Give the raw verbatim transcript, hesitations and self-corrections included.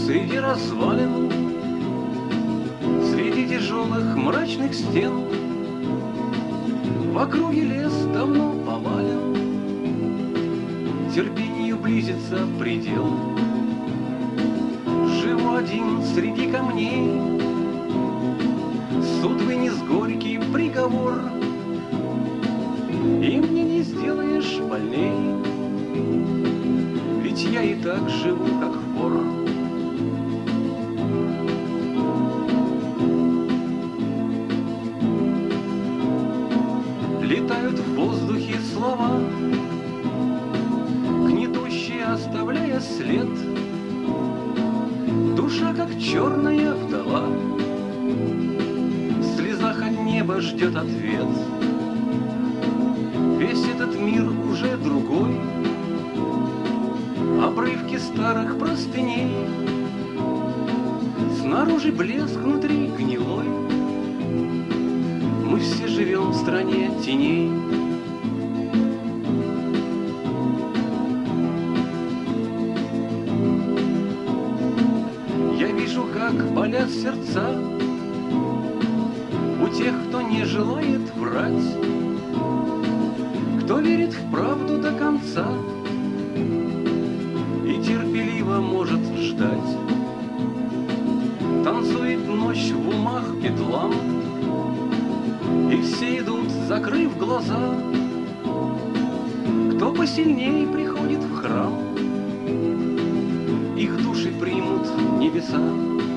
Среди развалин, среди тяжелых мрачных стен, в округе лес давно повален, терпению близится предел. Живу один среди камней, суд вынес горький приговор, и мне не сделаешь больней, ведь я и так живу, как вор. Летают в воздухе слова, гнетущие оставляя след. Душа, как черная вдова, в слезах от неба ждет ответ. Весь этот мир уже другой, обрывки старых простыней, снаружи блеск, внутри гнилой. Мы все живем в стране теней. Я вижу, как болят сердца у тех, кто не желает врать, кто верит в правду до конца и терпеливо может ждать. Танцует ночь в умах бедлам, и все идут, закрыв глаза. Кто посильней приходит в храм, их души примут небеса.